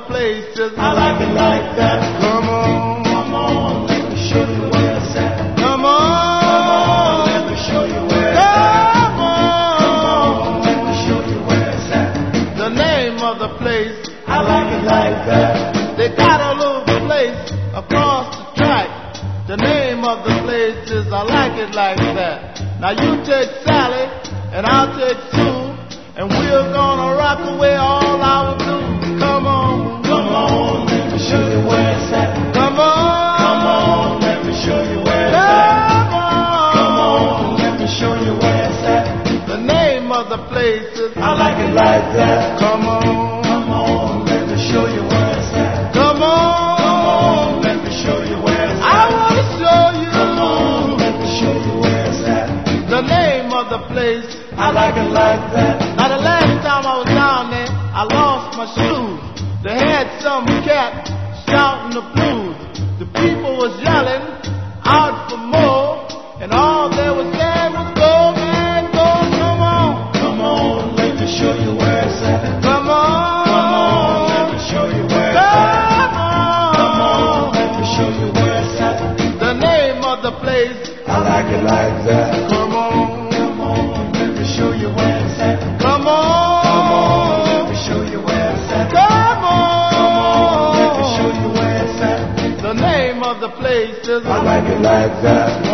places. I like it like that. Come on, Come on, let me show you where it's at. come on, Let me show you where it's at. come on. Let me show you where it's at. The name of the place, I like it like that. they got a little place across the track. The name of the place is I Like It Like That. Now you take Sally and I'll take Sue, and we're gonna rock away all our blues. Come on, Come on, let me show you where it's at. come on, Come on, let me show you where it's at. come on. Come on, let me show you where it's at. The name of the place is I like it like that. Come on, Come on, let me show you where it's at. come Come on. on, let me show you where it's I at. wanna show you Come on, let me show you where it's at. the name of the place. I like it like that. Now the last time I was down there, I lost my shoes. They had some cat shouting the blues. The people was yelling out for more, and all they was saying was go, man, go. Come on, Come on, let me show you where it's at. come on, Come on, let me show you where it's at. Come on, come let me show you where it's at. on. The name of the place. I like it like that. Come on, Come on, let me show you where it's at. come Come on, let on, me show you where it's at. come Let me show on. you where it's at. The name of the place is I like it like that.